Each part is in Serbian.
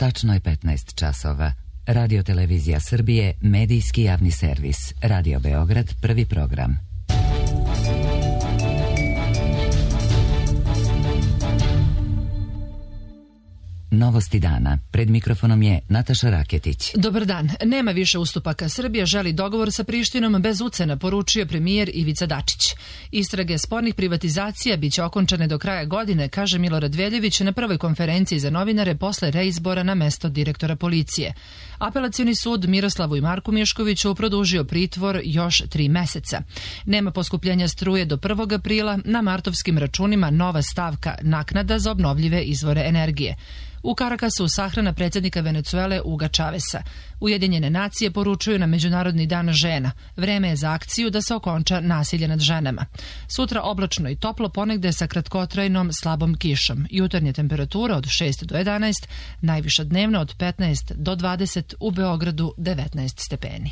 Tačno je 15 časova. Radio Televizija Srbije, medijski javni servis. Radio Beograd, prvi program. Novosti dana. Pred mikrofonom je Nataša Raketić. Dobar dan. Nema više ustupaka. Srbija želi dogovor sa Prištinom bez ucena, poručio premijer Ivica Dačić. Istrage spornih privatizacija biće okončane do kraja godine, kaže Milorad Veljević na prvoj konferenciji za novinare posle reizbora na mesto direktora policije. Apelacioni sud Miroslavu i Marku Miškoviću produžio pritvor još 3 meseca. Nema poskupljenja struje do 1. aprila, na martovskim računima nova stavka naknada za obnovljive izvore energije. U Karakasu sahrana predsjednika Venecuele Uga Čavesa. Ujedinjene nacije poručuju na Međunarodni dan žena. Vreme je za akciju da se okonča nasilje nad ženama. Sutra oblačno i toplo, ponegde sa kratkotrajnom slabom kišom. Jutarnje temperatura od 6 do 11, najviša dnevna od 15 do 20, u Beogradu 19 stepeni.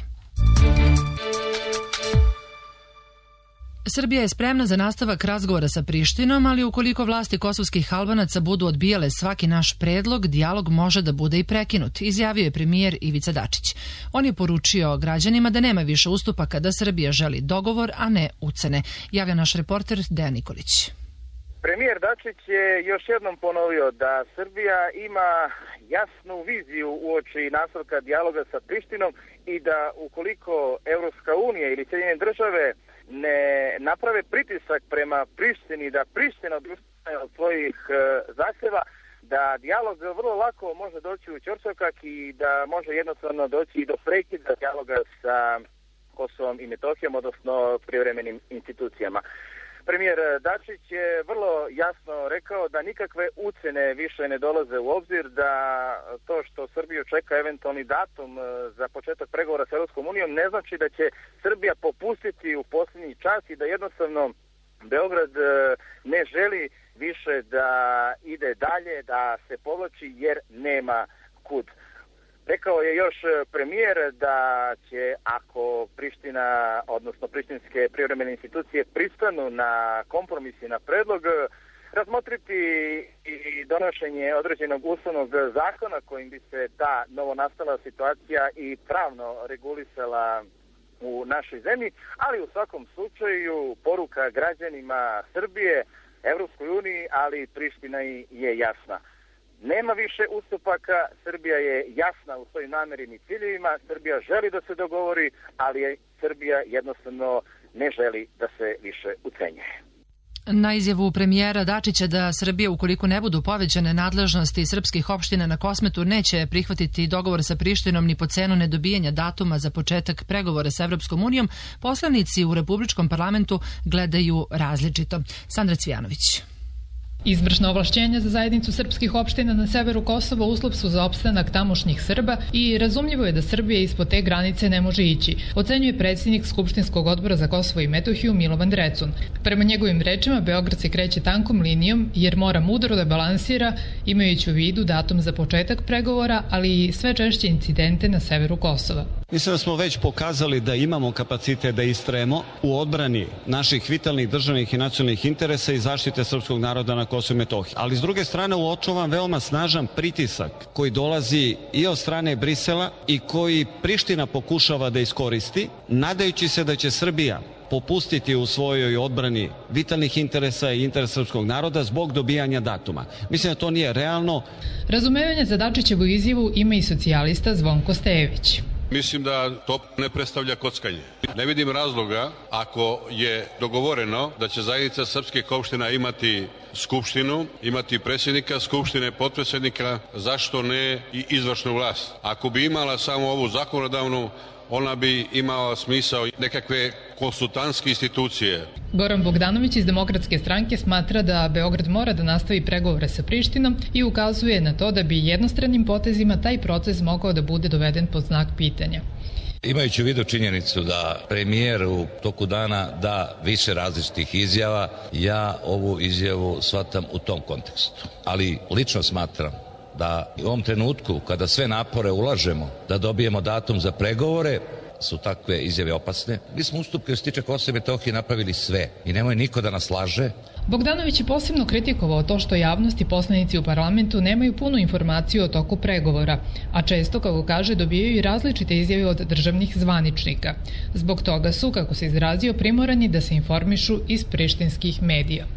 Srbija je spremna za nastavak razgovora sa Prištinom, ali ukoliko vlasti kosovskih Albanaca budu odbijale svaki naš predlog, dijalog može da bude i prekinut, izjavio je premijer Ivica Dačić. On je poručio građanima da nema više ustupaka, da Srbija želi dogovor, a ne ucene, javlja naš reporter Dejan Nikolić. Premijer Dačić je još jednom ponovio da Srbija ima jasnu viziju uoči nastavka dijaloga sa Prištinom i da ukoliko Evropska unija ili Sjedinjene države ne naprave pritisak prema Prištini, da Priština odustane od svojih zahtjeva, da dijalog vrlo lako može doći u ćorsokak i da može jednostavno doći i do prekida dijaloga sa Kosovom i Metohijom, odnosno privremenim institucijama. Premijer Dačić je vrlo jasno rekao da nikakve ucene više ne dolaze u obzir, da to što Srbiju čeka eventualni datum za početak pregovora sa Europskom unijom ne znači da će Srbija popustiti u posljednji čas i da jednostavno Beograd ne želi više da ide dalje, da se povlači jer nema kud. Rekao je još premijer da će, ako Priština, odnosno prištinske privremene institucije pristanu na kompromis i na predlog, razmotriti i donošenje određenog ustavnog zakona kojim bi se ta novonastala situacija i pravno regulisala u našoj zemlji, ali u svakom slučaju poruka građanima Srbije, Evropskoj uniji, ali Priština je jasna. Nema više ustupaka, Srbija je jasna u svojim namernim i ciljevima, Srbija želi da se dogovori, ali Srbija jednostavno ne želi da se više ucenjuje. Na izjavu premijera Dačića da Srbija, ukoliko ne budu povećane nadležnosti srpskih opština na Kosmetu, neće prihvatiti dogovor sa Prištinom ni po cenu nedobijanja datuma za početak pregovora sa Evropskom unijom, poslanici u Republičkom parlamentu gledaju različito. Sandra Cvijanović. Izvršna ovlašćenja za zajednicu srpskih opština na severu Kosova uslov su za opstanak tamošnjih Srba i razumljivo je da Srbija ispod te granice ne može ići, ocenjuje predsjednik Skupštinskog odbora za Kosovo i Metohiju Milovan Drecun. Prema njegovim rečima, Beograd se kreće tankom linijom jer mora mudro da balansira, imajući u vidu datum za početak pregovora, ali i sve češće incidente na severu Kosova. Mislim da smo već pokazali da imamo kapacitet da istrajemo u odbrani naših vitalnih državnih i nacionalnih interesa i zaštite srpskog naroda na Kosovo i Metohiji. Ali s druge strane uočavam veoma snažan pritisak koji dolazi i od strane Brisela i koji Priština pokušava da iskoristi, nadajući se da će Srbija popustiti u svojoj odbrani vitalnih interesa i interesa srpskog naroda zbog dobijanja datuma. Mislim da to nije realno. Razumevanje za Dačićevu izjavu ima i socijalista Zvonko Stejević. Mislim da to ne predstavlja kockanje. Ne vidim razloga, ako je dogovoreno da će zajednica srpskih opština imati skupštinu, imati predsjednika skupštine, potpredsjednika, zašto ne i izvršnu vlast? Ako bi imala samo ovu zakonodavnu, ona bi imala smisao nekakve konsultantske institucije. Goran Bogdanović iz Demokratske stranke smatra da Beograd mora da nastavi pregovore sa Prištinom i ukazuje na to da bi jednostranim potezima taj proces mogao da bude doveden pod znak pitanja. Imajući u vidu činjenicu da premijer u toku dana da više različitih izjava, ja ovu izjavu shvatam u tom kontekstu. Ali lično smatram da u ovom trenutku, kada sve napore ulažemo da dobijemo datum za pregovore, su takve izjave opasne. Mi smo ustupke što se tiče Kosova i Metohije napravili sve i nemoj niko da nas laže. Bogdanović je posebno kritikovao to što javnost i poslanici u parlamentu nemaju punu informaciju o toku pregovora, a često, kako kaže, dobijaju i različite izjave od državnih zvaničnika. Zbog toga su, kako se izrazio, primorani da se informišu iz prištinskih medija.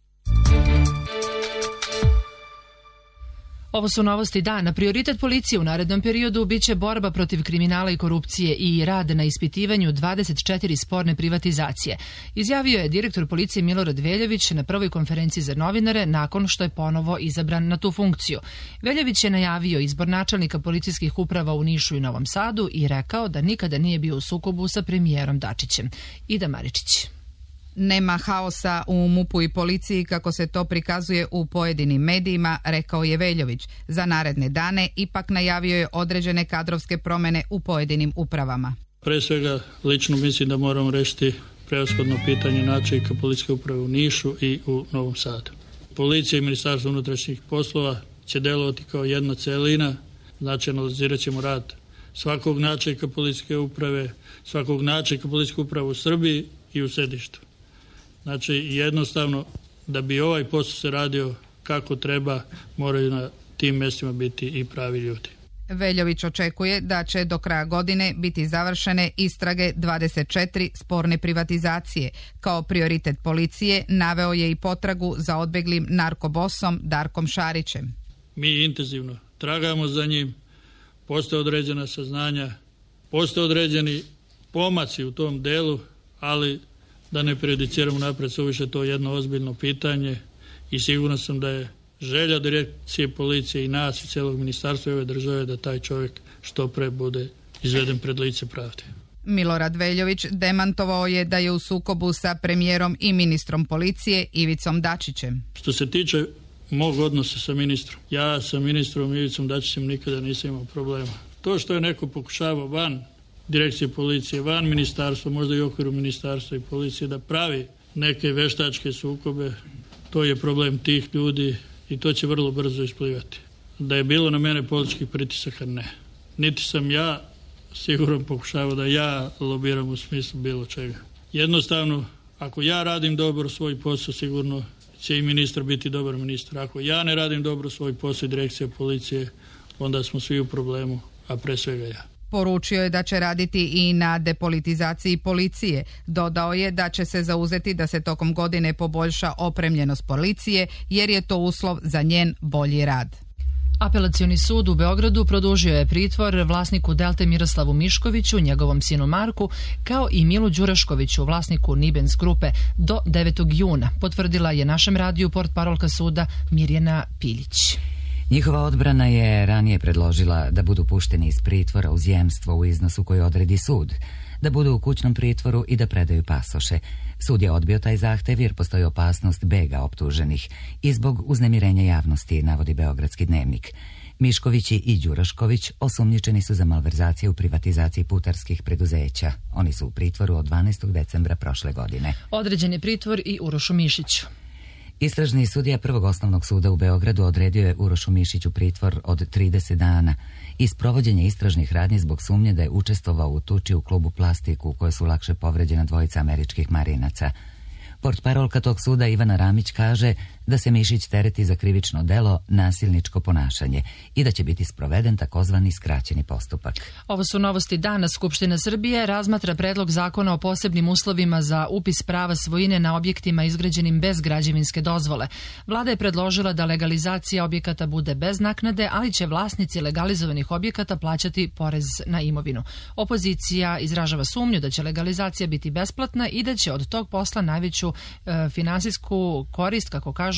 Ovo su novosti dana. Prioritet policije u narednom periodu biće borba protiv kriminala i korupcije i rad na ispitivanju 24 sporne privatizacije. Izjavio je direktor policije Milorad Veljović na prvoj konferenciji za novinare nakon što je ponovo izabran na tu funkciju. Veljović je najavio izbor načelnika policijskih uprava u Nišu i Novom Sadu i rekao da nikada nije bio u sukobu sa premijerom Dačićem. Ida Maričić. Nema haosa u MUP-u i policiji kako se to prikazuje u pojedinim medijima, rekao je Veljović. Za naredne dane ipak najavio je određene kadrovske promjene u pojedinim upravama. Pre svega, lično mislim da moramo rešiti prevashodno pitanje načelnika policijske uprave u Nišu i u Novom Sadu. Policija i Ministarstvo unutrašnjih poslova će delovati kao jedna celina, znači analizirat ćemo rad svakog načelnika policijske uprave, svakog načelnika policijske uprave u Srbiji i u sedištu. Znači, jednostavno, da bi ovaj posao se radio kako treba, moraju na tim mjestima biti i pravi ljudi. Veljović očekuje da će do kraja godine biti završene istrage 24 sporne privatizacije. Kao prioritet policije naveo je i potragu za odbeglim narkobosom Darkom Šarićem. Mi intenzivno tragamo za njim, postoje određena saznanja, postoje određeni pomaci u tom delu, ali da ne prejudiciramo napred, suviše to jedno ozbiljno pitanje i siguran sam da je želja direkcije policije i nas i celog ministarstva i ove države da taj čovjek što pre bude izveden pred lice pravde. Milorad Veljović demantovao je da je u sukobu sa premijerom i ministrom policije Ivicom Dačićem. Što se tiče mog odnosa sa ministrom, ja sa ministrom Ivicom Dačićem nikada nisam imao problema. To što je neko pokušavao van direkcije policije, van ministarstva, možda i u okviru ministarstva i policije da pravi neke veštačke sukobe, to je problem tih ljudi i to će vrlo brzo isplivati. Da je bilo na mene političkih pritisaka, ne. Niti sam ja sigurno pokušavao da ja lobiram u smislu bilo čega. Jednostavno, ako ja radim dobro svoj posao, sigurno će i ministar biti dobar ministar. Ako ja ne radim dobro svoj posao i direkcija policije, onda smo svi u problemu, a pre svega ja. Poručio je da će raditi i na depolitizaciji policije. Dodao je da će se zauzeti da se tokom godine poboljša opremljenost policije, jer je to uslov za njen bolji rad. Apelacioni sud u Beogradu produžio je pritvor vlasniku Delte Miroslavu Miškoviću, njegovom sinu Marku, kao i Milu Đuraškoviću, vlasniku Nibens grupe, do 9. juna, potvrdila je našem radiju portparolka suda Mirjana Piljić. Njihova odbrana je ranije predložila da budu pušteni iz pritvora uz jemstvo u iznosu koji odredi sud, da budu u kućnom pritvoru i da predaju pasoše. Sud je odbio taj zahtev jer postoji opasnost bega optuženih i zbog uznemirenja javnosti, navodi Beogradski dnevnik. Miškovići i Đurašković osumnjičeni su za malverzacije u privatizaciji putarskih preduzeća. Oni su u pritvoru od 12. decembra prošle godine. Određen je pritvor i Urošu Mišiću. Istražni sudija Prvog osnovnog suda u Beogradu odredio je Urošu Mišiću pritvor od 30 dana i sprovođenje istražnih radnji zbog sumnje da je učestvovao u tuči u klubu Plastiku u kojoj su lakše povređena dvojica američkih marinaca. Portparolka tog suda Ivana Ramić kaže da se Mišić tereti za krivično delo nasilničko ponašanje i da će biti sproveden takozvani skraćeni postupak. Ovo su novosti dana. Skupština Srbije razmatra predlog zakona o posebnim uslovima za upis prava svojine na objektima izgrađenim bez građevinske dozvole. Vlada je predložila da legalizacija objekata bude bez naknade, ali će vlasnici legalizovanih objekata plaćati porez na imovinu. Opozicija izražava sumnju da će legalizacija biti besplatna i da će od tog posla najveću finansijsku korist, kako kažu,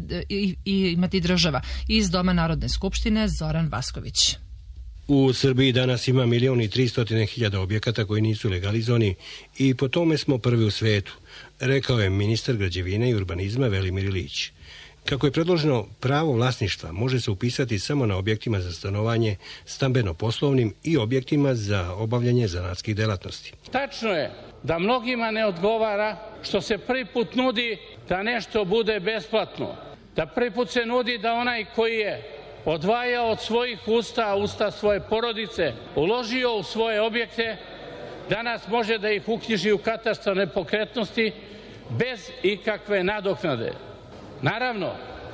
imati država. Iz Doma Narodne skupštine Zoran Vasković. U Srbiji danas ima 1.300.000 objekata koji nisu legalizovani i po tome smo prvi u svetu, rekao je ministar građevine i urbanizma Velimir Ilić. Kako je predloženo, pravo vlasništva može se upisati samo na objektima za stanovanje, stambeno-poslovnim i objektima za obavljanje zanatskih delatnosti. Tačno je da mnogima ne odgovara što se prvi put nudi da nešto bude besplatno. Da prvi put se nudi da onaj koji je odvajao od svojih usta svoje porodice, uložio u svoje objekte, danas može da ih uknjiži u katastar nepokretnosti, bez ikakve nadoknade. Naravno,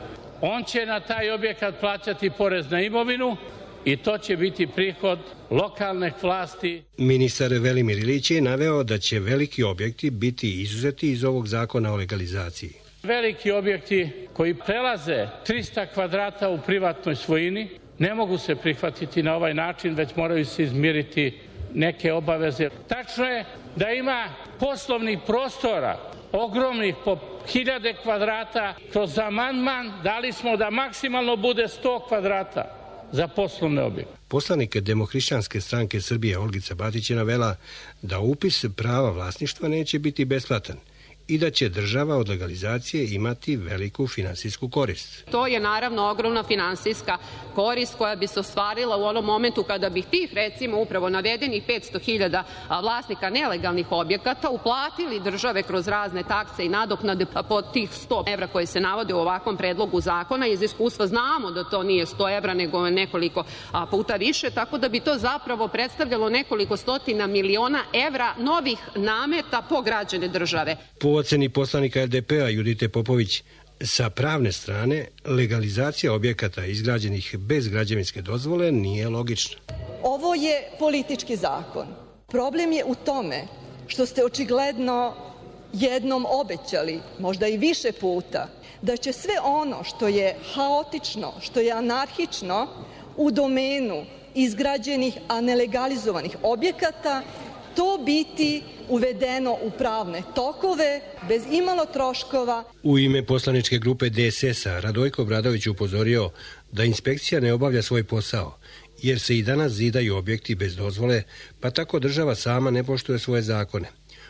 on će na taj objekat plaćati porez na imovinu i to će biti prihod lokalne vlasti. Ministar Velimir Ilić je naveo da će veliki objekti biti izuzeti iz ovog zakona o legalizaciji. Veliki objekti koji prelaze 300 kvadrata u privatnoj svojini ne mogu se prihvatiti na ovaj način, već moraju se izmiriti neke obaveze. Tačno je da ima poslovnih prostora ogromnih po 1000 kvadrata. Kroz amandman dali smo da maksimalno bude 100 kvadrata za poslovne objekte. Poslanik Demohrišćanske stranke Srbije Olgica Batić je navela da upis prava vlasništva neće biti besplatan i da će država od legalizacije imati veliku finansijsku korist. To je naravno ogromna finansijska korist koja bi se ostvarila u onom momentu kada bi tih, recimo, upravo navedenih 500.000 vlasnika nelegalnih objekata uplatili države kroz razne takse i nadoknade po tih 100 evra koje se navode u ovakvom predlogu zakona. Iz iskustva znamo da to nije 100 evra, nego nekoliko puta više, tako da bi to zapravo predstavljalo nekoliko stotina miliona evra novih nameta po građane države. Po oceni poslanika LDP-a Judite Popović, sa pravne strane legalizacija objekata izgrađenih bez građevinske dozvole nije logična. Ovo je politički zakon. Problem je u tome što ste očigledno jednom obećali, možda i više puta, da će sve ono što je haotično, što je anarhično u domenu izgrađenih, a nelegalizovanih objekata, to biti uvedeno u pravne tokove, bez imalo troškova. U ime poslaničke grupe DSS-a Radojko Obradović upozorio da inspekcija ne obavlja svoj posao, jer se i danas zidaju objekti bez dozvole, pa tako država sama ne poštuje svoje zakone.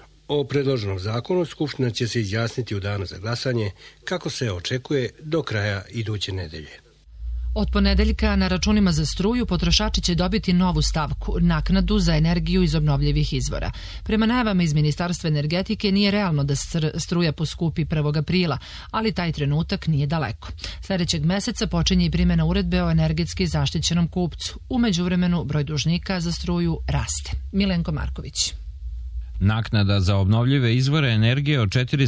O predloženom zakonu Skupština će se izjasniti u danu za glasanje, kako se očekuje do kraja iduće nedelje. Od ponedeljka na računima za struju potrošači će dobiti novu stavku, naknadu za energiju iz obnovljivih izvora. Prema najavama iz Ministarstva energetike nije realno da struja poskupi 1. aprila, ali taj trenutak nije daleko. Sljedećeg meseca počinje i primjena uredbe o energetski zaštićenom kupcu. U međuvremenu broj dužnika za struju raste. Milenko Marković. Naknada za obnovljive izvore energije od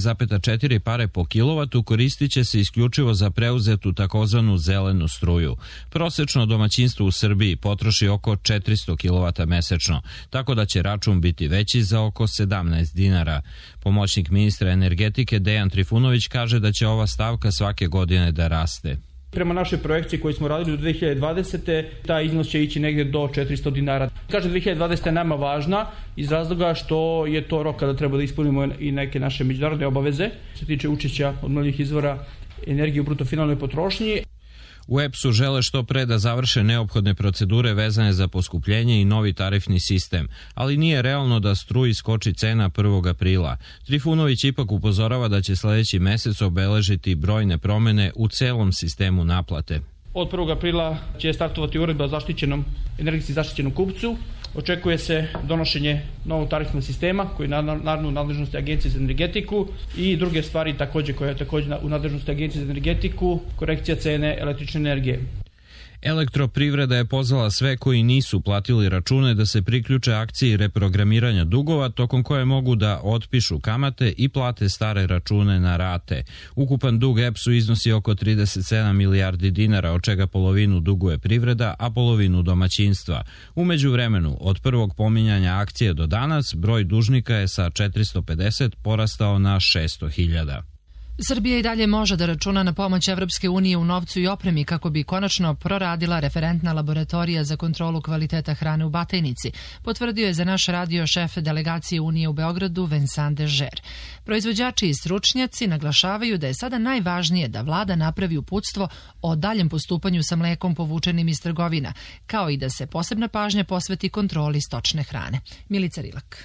4,4 pare po kilovatu koristit će se isključivo za preuzetu takozvanu zelenu struju. Prosečno domaćinstvo u Srbiji potroši oko 400 kilovata mesečno, tako da će račun biti veći za oko 17 dinara. Pomoćnik ministra energetike Dejan Trifunović kaže da će ova stavka svake godine da raste. Prema našoj projekciji koju smo radili do 2020. taj iznos će ići negdje do 400 dinara. Kaže 2020. je nama važna iz razloga što je to rok kada treba da ispunimo i neke naše međunarodne obaveze što se tiče učešća obnovljivih izvora energije u brutofinalnoj potrošnji. U EPS-u žele što pre da završe neophodne procedure vezane za poskupljenje i novi tarifni sistem, ali nije realno da struji skoči cena 1. aprila. Trifunović ipak upozorava da će sljedeći mesec obeležiti brojne promene u celom sistemu naplate. Od 1. aprila će startovati uredba o energetski zaštićenom kupcu. Očekuje se donošenje novog tarifnog sistema koji je naravno u nadležnosti Agencije za energetiku i druge stvari koja je također u nadležnosti Agencije za energetiku, korekcija cene električne energije. Elektroprivreda je pozvala sve koji nisu platili račune da se priključe akciji reprogramiranja dugova, tokom koje mogu da otpišu kamate i plate stare račune na rate. Ukupan dug EPS-u iznosi oko 37 milijardi dinara, od čega polovinu duguje privreda, a polovinu domaćinstva. U međuvremenu, od prvog pominjanja akcije do danas, broj dužnika je sa 450 porastao na 600.000. Srbija i dalje može da računa na pomoć Evropske unije u novcu i opremi kako bi konačno proradila referentna laboratorija za kontrolu kvaliteta hrane u Batajnici, potvrdio je za naš radio šef delegacije Unije u Beogradu Vincent Dežer. Proizvođači i stručnjaci naglašavaju da je sada najvažnije da vlada napravi uputstvo o daljem postupanju sa mlekom povučenim iz trgovina, kao i da se posebna pažnja posveti kontroli stočne hrane. Milica Rilak.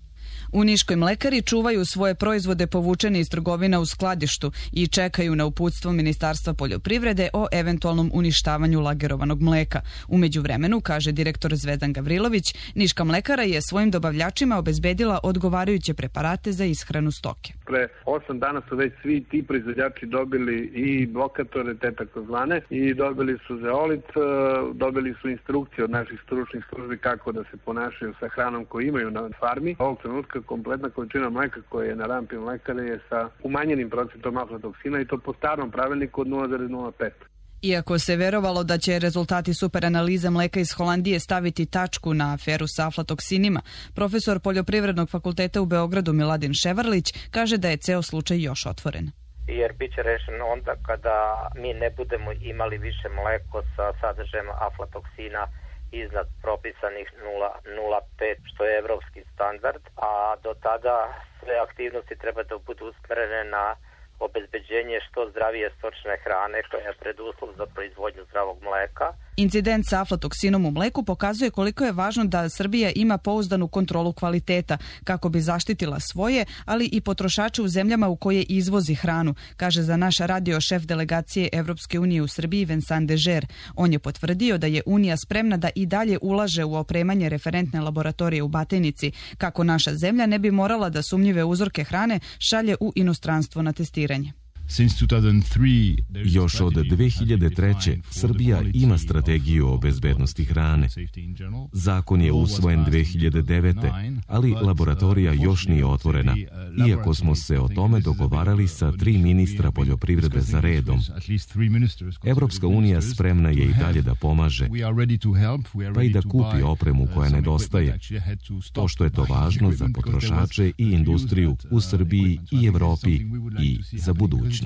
U Niškoj mlekari čuvaju svoje proizvode povučene iz trgovina u skladištu i čekaju na uputstvo Ministarstva poljoprivrede o eventualnom uništavanju lagerovanog mleka. U međuvremenu, kaže direktor Zvezdan Gavrilović, Niška mlekara je svojim dobavljačima obezbedila odgovarajuće preparate za ishranu stoke. Pre 8 dana su već svi ti proizvođači dobili i blokatore, te takozvane, i dobili su zeolit, dobili su instrukcije od naših stručnih službi kako da se ponašaju sa hranom koju imaju na farmi. Ovog trenutka mleka, kompletna količina mleka koja je na rampi mlekare je sa umanjenim procentom aflatoksina i to po starom pravilniku od 0,05. Iako se verovalo da će rezultati superanalize mleka iz Holandije staviti tačku na aferu sa aflatoksinima, profesor Poljoprivrednog fakulteta u Beogradu Miladin Ševarlić kaže da je ceo slučaj još otvoren. Jer bit će rešeno onda kada mi ne budemo imali više mleko sa sadržajem aflatoksina iznad propisanih 0,05, što je evropski standard, a do tada sve aktivnosti treba da budu usmerene na obezbeđenje što zdravije stočne hrane koja je preduslov za proizvodnju zdravog mleka. Incident sa aflatoksinom u mleku pokazuje koliko je važno da Srbija ima pouzdanu kontrolu kvaliteta kako bi zaštitila svoje, ali i potrošače u zemljama u koje izvozi hranu, kaže za naš radio šef delegacije Evropske unije u Srbiji Vincent Dežer. On je potvrdio da je Unija spremna da i dalje ulaže u opremanje referentne laboratorije u Batajnici, kako naša zemlja ne bi morala da sumnjive uzorke hrane šalje u inostranstvo na testiranje. Još od 2003. Srbija ima strategiju o bezbednosti hrane. Zakon je usvojen 2009. ali laboratorija još nije otvorena, iako smo se o tome dogovarali sa 3 ministra poljoprivrede za redom. Evropska unija spremna je i dalje da pomaže, pa i da kupi opremu koja nedostaje, pošto je to važno za potrošače i industriju u Srbiji i Evropi i za budućnost.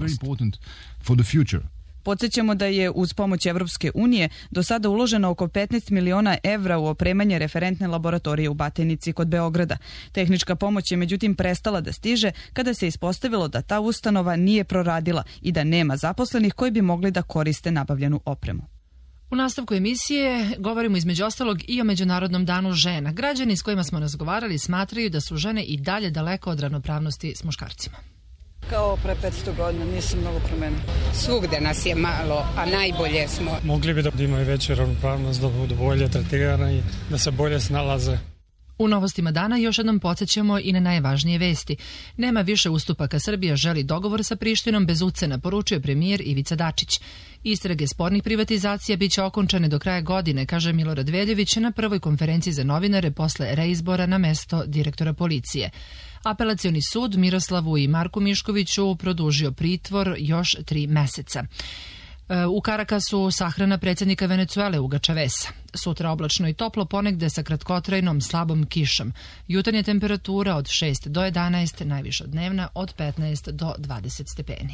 Podsjećamo da je uz pomoć Evropske unije do sada uloženo oko 15 miliona evra u opremanje referentne laboratorije u Batajnici kod Beograda. Tehnička pomoć je međutim prestala da stiže kada se ispostavilo da ta ustanova nije proradila i da nema zaposlenih koji bi mogli da koriste nabavljenu opremu. U nastavku emisije govorimo između ostalog i o Međunarodnom danu žena. Građani s kojima smo razgovarali smatraju da su žene i dalje daleko od ravnopravnosti s muškarcima. Kao pre 500 godina, nisam mnogo promenila. Svugde nas je malo, a najbolje smo. Mogli bi da imaju veću ravnopravnost, da budu bolje tretirane i da se bolje snalaze. U novostima dana još jednom podsjećamo i na najvažnije vesti. Nema više ustupaka, Srbija želi dogovor sa Prištinom bez ucena, poručio premijer Ivica Dačić. Istrage spornih privatizacija biće okončane do kraja godine, kaže Milorad Veljević na prvoj konferenciji za novinare posle reizbora na mesto direktora policije. Apelacioni sud Miroslavu i Marku Miškoviću produžio pritvor još 3 meseca. U Karakasu sahrana predsjednika Venecuele Uga Čavesa. Sutra oblačno i toplo, ponegde sa kratkotrajnom slabom kišom. Jutarnja temperatura od 6 do 11, najviša dnevna od 15 do 20 stepeni.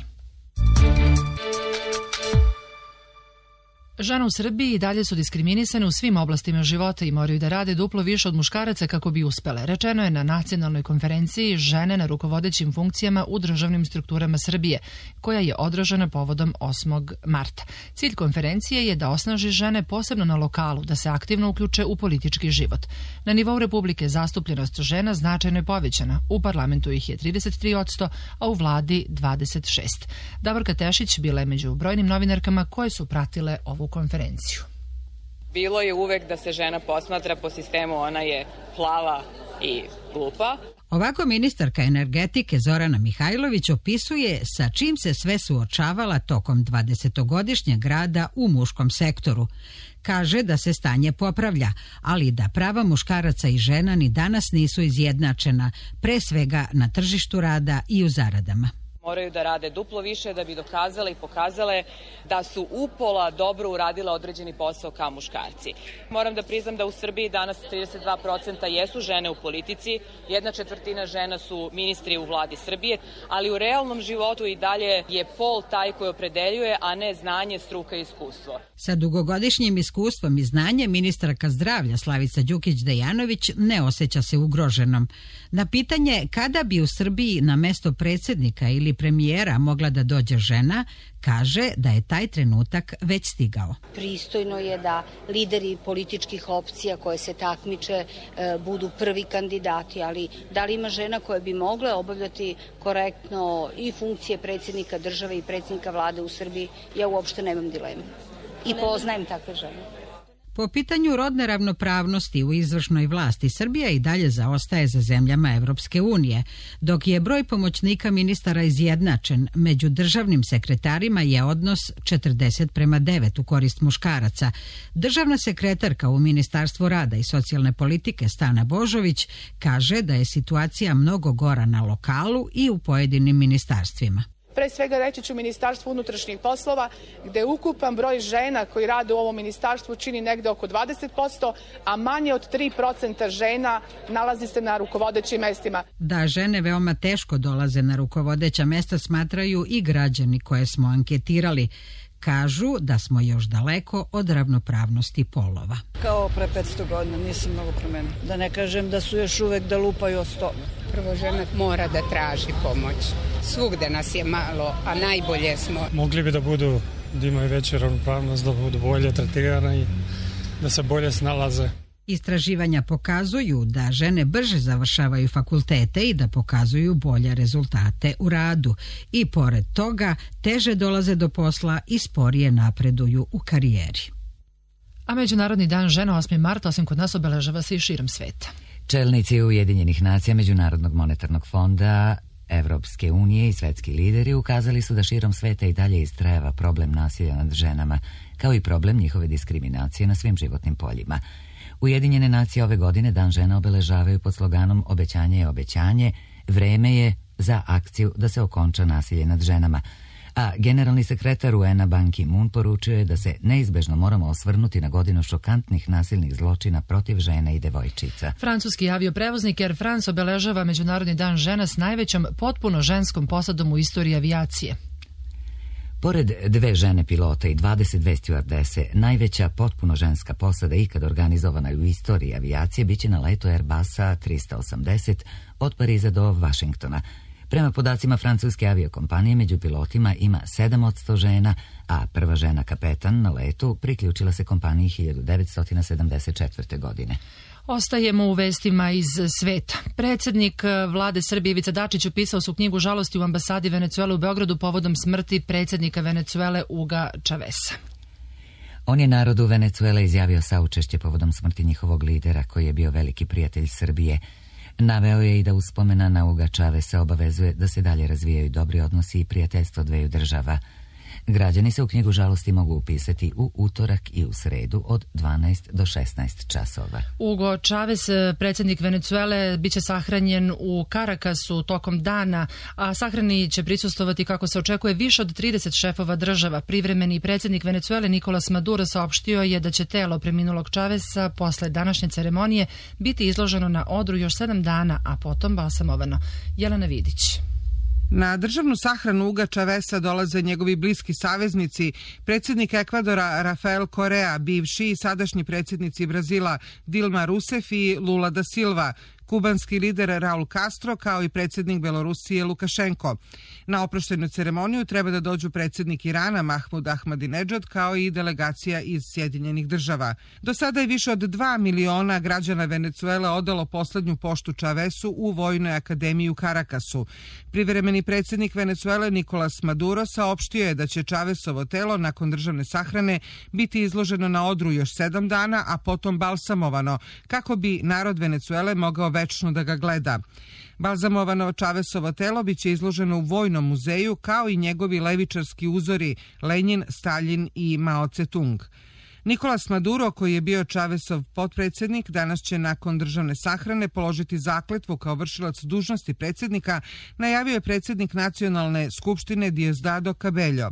Žene u Srbiji i dalje su diskriminisane u svim oblastima života i moraju da rade duplo više od muškaraca kako bi uspele. Rečeno je na nacionalnoj konferenciji žene na rukovodećim funkcijama u državnim strukturama Srbije, koja je održana povodom 8. marta. Cilj konferencije je da osnaži žene posebno na lokalu, da se aktivno uključe u politički život. Na nivou Republike zastupljenost žena značajno je povećana. U parlamentu ih je 33%, a u vladi 26%. Davorka Tešić bila je među brojnim novinarkama koje su pratile ovu konferenciju. Bilo je uvek da se žena posmatra po sistemu ona je plava i glupa. Ovako ministarka energetike Zorana Mihajlović opisuje sa čim se sve suočavala tokom 20-godišnjeg rada u muškom sektoru. Kaže da se stanje popravlja, ali da prava muškaraca i žena ni danas nisu izjednačena, pre svega na tržištu rada i u zaradama. Moraju da rade duplo više da bi dokazale i pokazale da su upola dobro uradile određeni posao kao muškarci. Moram da priznam da u Srbiji danas 32% jesu žene u politici, 1/4 žena su ministri u vladi Srbije, ali u realnom životu i dalje je pol taj koji opredeljuje, a ne znanje, struka i iskustvo. Sa dugogodišnjim iskustvom i znanjem ministarka zdravlja Slavica Đukić-Dejanović ne osjeća se ugroženom. Na pitanje kada bi u Srbiji na mesto predsjednika ili premijera mogla da dođe žena, kaže da je taj trenutak već stigao. Pristojno je da lideri političkih opcija koje se takmiče budu prvi kandidati, ali da li ima žena koje bi mogle obavljati korektno i funkcije predsjednika države i predsjednika vlade u Srbiji, ja uopšte nemam dileme. I poznajem takve žene. Po pitanju rodne ravnopravnosti u izvršnoj vlasti, Srbija i dalje zaostaje za zemljama Evropske unije. Dok je broj pomoćnika ministara izjednačen, među državnim sekretarima je odnos 40:9 u korist muškaraca. Državna sekretarka u Ministarstvu rada i socijalne politike Stana Božović kaže da je situacija mnogo gora na lokalu i u pojedinim ministarstvima. Pre svega reći ću Ministarstvu unutrašnjih poslova, gde ukupan broj žena koji rade u ovom ministarstvu čini negde oko 20%, a manje od 3% žena nalazi se na rukovodećim mestima. Da žene veoma teško dolaze na rukovodeća mesta smatraju i građani koje smo anketirali. Kažu da smo još daleko od ravnopravnosti polova. Kao pre 500 godina, nisam mnogo promenila. Da ne kažem da su još uvek da lupaju o sto. Prvo žena mora da traži pomoć. Svugde nas je malo, a najbolje smo. Mogli bi da imaju veću ravnopravnost, da budu bolje tretirane i da se bolje snalaze. Istraživanja pokazuju da žene brže završavaju fakultete i da pokazuju bolje rezultate u radu. I pored toga, teže dolaze do posla i sporije napreduju u karijeri. A Međunarodni dan žena 8. marta, osim kod nas, obeležava se i širom sveta. Čelnici Ujedinjenih nacija, Međunarodnog monetarnog fonda, Evropske unije i svetski lideri ukazali su da širom sveta i dalje istrajeva problem nasilja nad ženama, kao i problem njihove diskriminacije na svim životnim poljima. Ujedinjene nacije ove godine Dan žena obeležavaju pod sloganom Obećanje je obećanje, vreme je za akciju da se okonča nasilje nad ženama. A generalni sekretar UN-a Ban Ki-moon poručio je da se neizbežno moramo osvrnuti na godinu šokantnih nasilnih zločina protiv žena i devojčica. Francuski avioprevoznik Air France obeležava Međunarodni dan žena s najvećom potpuno ženskom posadom u istoriji avijacije. Pored 2 žene pilota i 22 stjuardese, najveća potpuno ženska posada ikad organizovana u istoriji avijacije biće na letu Airbusa 380 od Pariza do Vašingtona. Prema podacima francuske aviokompanije, među pilotima ima 7% žena, a prva žena kapetan na letu priključila se kompaniji 1974. godine. Ostajemo u vestima iz sveta. Predsjednik vlade Srbije Ivica Dačić upisao su knjigu žalosti u ambasadi Venecuele u Beogradu povodom smrti predsjednika Venecuele Huga Chaveza. On je narodu Venecuele izjavio saučešće povodom smrti njihovog lidera, koji je bio veliki prijatelj Srbije. Naveo je i da uspomena na Huga Chaveza obavezuje da se dalje razvijaju dobri odnosi i prijateljstvo dveju država. Građani se u knjigu žalosti mogu upisati u utorak i u sredu od 12 do 16 časova. Hugo Chavez, predsjednik Venecuele, biće sahranjen u Carakasu tokom dana, a sahrani će prisustvovati, kako se očekuje, više od 30 šefova država. Privremeni predsjednik Venecuele Nicolas Maduro saopštio je da će telo preminulog Chaveza posle današnje ceremonije biti izloženo na odru još 7 dana, a potom balsamovano. Jelena Vidić. Na državnu sahranu Huga Chaveza dolaze njegovi bliski saveznici, predsjednik Ekvadora Rafael Correa, bivši i sadašnji predsjednici Brazila Dilma Rousseff i Lula da Silva, kubanski lider Raul Castro, kao i predsjednik Belorusije Lukašenko. Na oproštajnu ceremoniju treba da dođu predsjednik Irana Mahmud Ahmadinedžad, kao i delegacija iz Sjedinjenih država. Do sada je više od 2 miliona građana Venecuele odalo poslednju poštu Chavezu u Vojnoj akademiji u Carakasu. Privremeni predsjednik Venecuele Nicolas Maduro saopštio je da će Chavezovo telo nakon državne sahrane biti izloženo na odru još 7 dana, a potom balsamovano, kako bi narod Venecuele mogao večno da ga gleda. Balzamovano Chavezovo telo biće izloženo u Vojnom muzeju, kao i njegovi levičarski uzori Lenin, Stalin i Mao Tse-tung. Nicolas Maduro, koji je bio Chavezov potpredsjednik, danas će nakon državne sahrane položiti zakletvu kao vršilac dužnosti predsjednika, najavio je predsjednik Nacionalne skupštine Diosdado Cabello.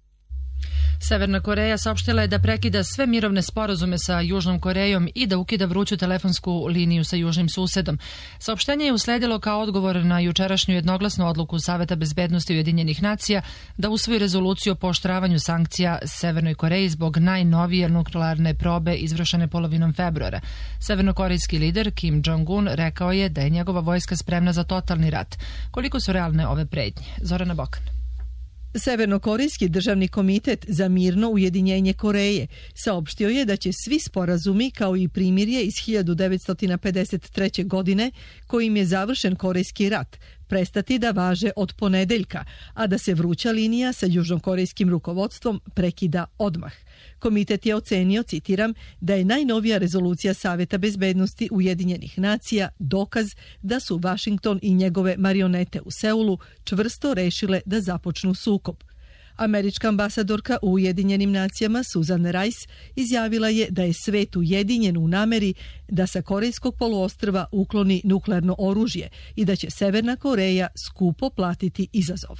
Severna Koreja saopštila je da prekida sve mirovne sporazume sa Južnom Korejom i da ukida vruću telefonsku liniju sa južnim susedom. Saopštenje je usledilo kao odgovor na jučerašnju jednoglasnu odluku Saveta bezbednosti Ujedinjenih nacija da usvoji rezoluciju o pooštravanju sankcija Severnoj Koreji zbog najnovije nuklearne probe izvršene polovinom februara. Severnokorejski lider Kim Jong-un rekao je da je njegova vojska spremna za totalni rat. Koliko su realne ove pretnje? Zorana Bokan. Severnokorejski državni komitet za mirno ujedinjenje Koreje saopštio je da će svi sporazumi, kao i primirje iz 1953. godine, kojim je završen Korejski rat, prestati da važe od ponedeljka, a da se vruća linija sa južnokorejskim rukovodstvom prekida odmah. Komitet je ocenio, citiram, da je najnovija rezolucija Saveta bezbednosti Ujedinjenih nacija dokaz da su Vašington i njegove marionete u Seulu čvrsto rešile da započnu sukob. Američka ambasadorka u Ujedinjenim nacijama Susan Rice izjavila je da je svet ujedinjen u nameri da sa Korejskog poluostrva ukloni nuklearno oružje i da će Severna Koreja skupo platiti izazov.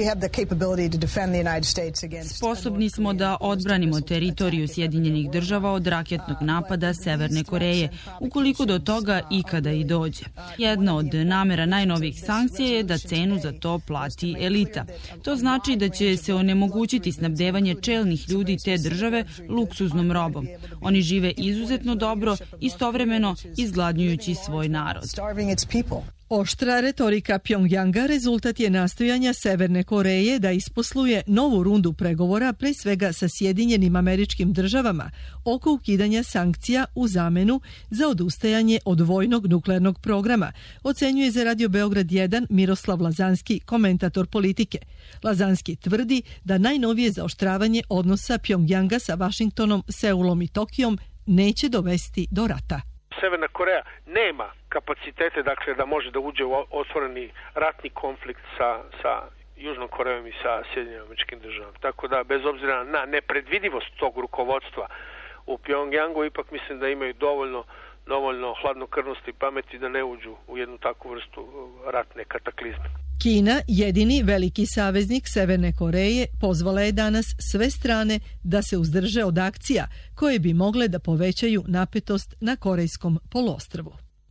Sposobni smo da odbranimo teritoriju Sjedinjenih država od raketnog napada Severne Koreje, ukoliko do toga ikada i dođe. Jedna od namera najnovijih sankcija je da cenu za to plati elita. To znači da će se onemogućiti snabdevanje čelnih ljudi te države luksuznom robom. Oni žive izuzetno dobro, istovremeno izgladnjujući svoj narod. Oštra retorika Pjongjanga rezultat je nastojanja Severne Koreje da isposluje novu rundu pregovora, pre svega sa Sjedinjenim Američkim Državama, oko ukidanja sankcija u zamenu za odustajanje od vojnog nuklearnog programa, ocenjuje za Radio Beograd 1 Miroslav Lazanski, komentator politike. Lazanski tvrdi da najnovije zaoštravanje odnosa Pjongjanga sa Vašingtonom, Seulom i Tokijom neće dovesti do rata. Severna Koreja nema kapacitete, dakle, da može da uđe u otvoreni ratni konflikt sa Južnom Korejom i sa Sjedinjenim Američkim Državama. Tako da, bez obzira na nepredvidivost tog rukovodstva u Pjongjangu, ipak mislim da imaju dovoljno hladnokrvnosti i pameti da ne uđu u jednu takvu vrstu ratne kataklizme. Kina, jedini veliki saveznik Severne Koreje, pozvala je danas sve strane da se uzdrže od akcija koje bi mogle da povećaju napetost na Korejskom poluostrvu.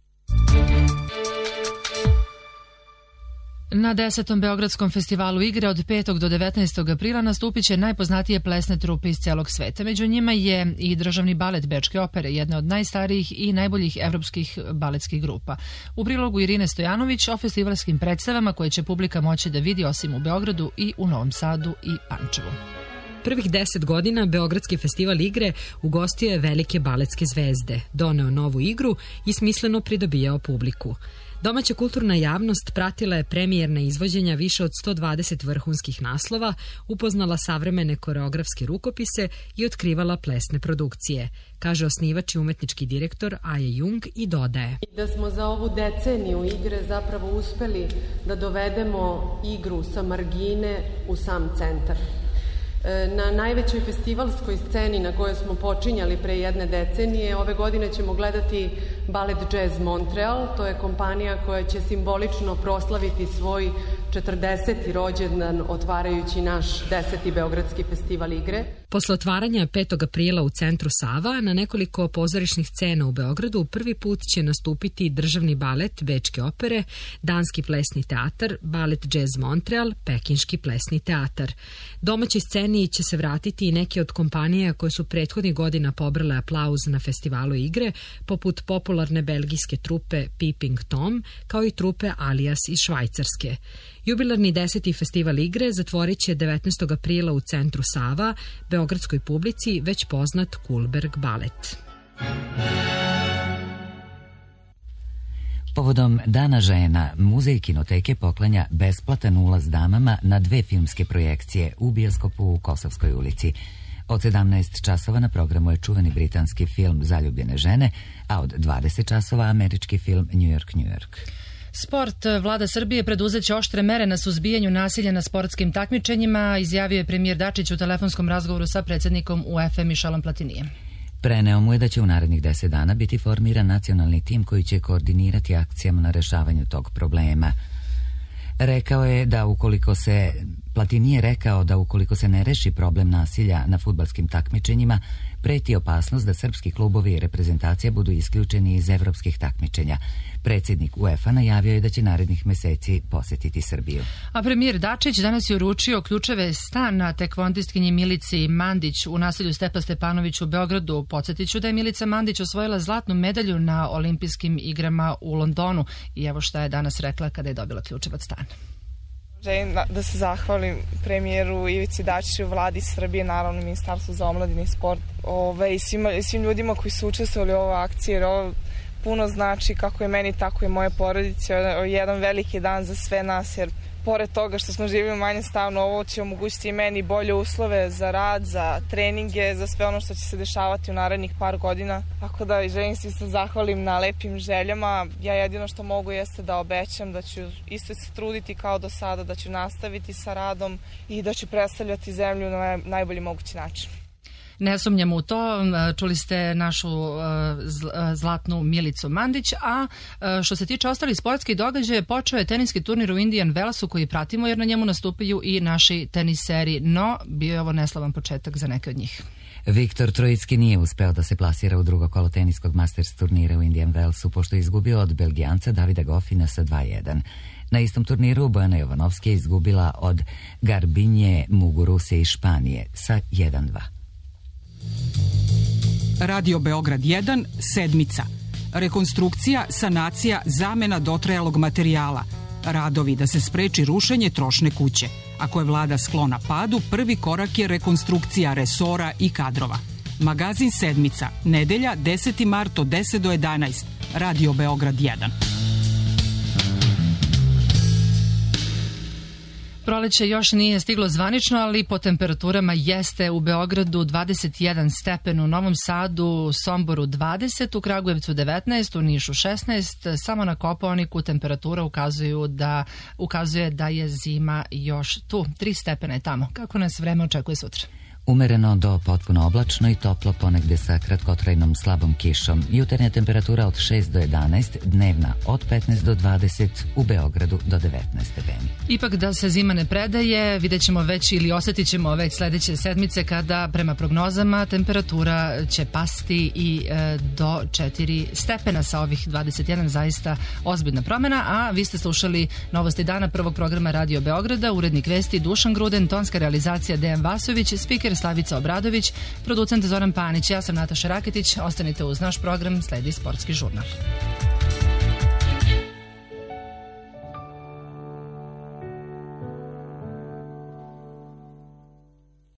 Na 10. Beogradskom festivalu igre od 5. do 19. aprila nastupit će najpoznatije plesne trupe iz celog sveta. Među njima je i državni balet Bečke opere, jedna od najstarijih i najboljih evropskih baletskih grupa. U prilogu Irine Stojanović o festivalskim predstavama koje će publika moći da vidi osim u Beogradu i u Novom Sadu i Pančevu. Prvih 10 godina Beogradski festival igre ugostio je velike baletske zvezde, doneo novu igru i smisleno pridobijao publiku. Domaća kulturna javnost pratila je premijerna izvođenja više od 120 vrhunskih naslova, upoznala savremene koreografske rukopise i otkrivala plesne produkcije, kaže osnivač i umetnički direktor Aje Jung i dodaje. Da smo za ovu deceniju igre zapravo uspeli da dovedemo igru sa margine u sam centar. Na najvećoj festivalskoj sceni na kojoj smo počinjali pre jedne decenije, ove godine ćemo gledati Ballet Jazz Montreal. To je kompanija koja će simbolično proslaviti svoj 40. rođendan otvarajući naš 10. Beogradski festival igre. Posle otvaranja 5. aprila u centru Sava, na nekoliko pozorišnih scena u Beogradu prvi put će nastupiti državni balet Bečke opere, danski plesni teatar, Ballet Jazz Montreal, pekinški plesni teatar. Domaćoj sceni će se vratiti i neke od kompanija koje su prethodnih godina pobrale aplauz na festivalu igre, poput popularne belgijske trupe Peeping Tom, kao i trupe Alias iz Švajcarske. Jubilarni 10. festival igre zatvorit će 19. aprila u centru Sava, beogradskoj publici već poznat Kulberg balet. Povodom Dana žena, Muzej kinoteke poklanja besplatan ulaz damama na 2 filmske projekcije u bioskopu u Kosovskoj ulici. Od 17 časova na programu je čuveni britanski film Zaljubljene žene, a od 20 časova američki film New York, New York. Sport. Vlada Srbije preduzeće oštre mere na suzbijanju nasilja na sportskim takmičenjima, izjavio je premijer Dačić u telefonskom razgovoru sa predsjednikom UEFA Mišelom Platinijem. Preneo mu je da će u narednih 10 dana biti formiran nacionalni tim koji će koordinirati akcijama na rešavanju tog problema. Platini je rekao da ukoliko se ne reši problem nasilja na fudbalskim takmičenjima, preti opasnost da srpski klubovi i reprezentacija budu isključeni iz evropskih takmičenja. Predsjednik UEFA najavio je da će narednih meseci posjetiti Srbiju. A premijer Dačić danas je uručio ključeve stana tekvondistkinji Milici Mandić u naselju Stepa Stepanović u Beogradu. Podsjetiću da je Milica Mandić osvojila zlatnu medalju na olimpijskim igrama u Londonu. I evo šta je danas rekla kada je dobila ključev od stana. Želim da se zahvalim premijeru Ivici Dačiću, vladi Srbije, naravno Ministarstvu za omladinu i sport i svim ljudima koji su učestvovali u ovoj akciji, jer ovo puno znači kako je meni, tako i moje porodice. Jedan veliki dan za sve nas, jer pored toga što smo živjeli manje stavno, ovo će omogućiti i meni bolje uslove za rad, za treninge, za sve ono što će se dešavati u narednih par godina. Tako da i želim se zahvalim na lepim željama. Ja jedino što mogu jeste da obećam da ću isto se truditi kao do sada, da ću nastaviti sa radom i da ću predstavljati zemlju na najbolji mogući način. Ne sumnjamo u to, čuli ste našu zlatnu Milicu Mandić, a što se tiče ostalih sportskih događaja, počeo je teniski turnir u Indian Wellsu koji pratimo jer na njemu nastupaju i naši teniseri, no bio je ovo neslavan početak za neke od njih. Viktor Trojicki nije uspeo da se plasira u drugo kolo teniskog Masters turnira u Indian Wellsu, pošto je izgubio od Belgijanca Davida Goffina sa 2:1. Na istom turniru Bojana Jovanovski je izgubila od Garbinje Muguruse iz Španije sa 1:2. Radio Beograd 1, sedmica. Rekonstrukcija, sanacija, zamena dotrajalog materijala. Radovi da se spreči rušenje trošne kuće. Ako je vlada sklona padu, prvi korak je rekonstrukcija resora i kadrova. Magazin Sedmica, nedelja 10. mart od 10 do 11. Radio Beograd 1. Proleće još nije stiglo zvanično, ali po temperaturama jeste u Beogradu 21 stepen, u Novom Sadu, Somboru 20, u Kragujevcu 19, u Nišu 16, samo na Kopaoniku temperatura ukazuje da je zima još tu. 3 stepena je tamo. Kako nas vreme očekuje sutra? Umereno do potpuno oblačno i toplo, ponegde sa kratkotrajnom slabom kišom. Jutarnja temperatura od 6 do 11, dnevna od 15 do 20, u Beogradu do 19 stepeni. Ipak da se zima ne predaje, vidjet ćemo već ili osjetit ćemo već sledeće sedmice kada prema prognozama temperatura će pasti i do 4 stepena sa ovih 21, zaista ozbiljna promjena, a vi ste slušali Novosti dana prvog programa Radio Beograda, urednik vesti Dušan Gruden, tonska realizacija Dejan Vasović, spiker Slavica Obradović, producent Zoran Panić, ja sam Nataša Raketić, ostanite uz naš program, sledi Sportski žurnal.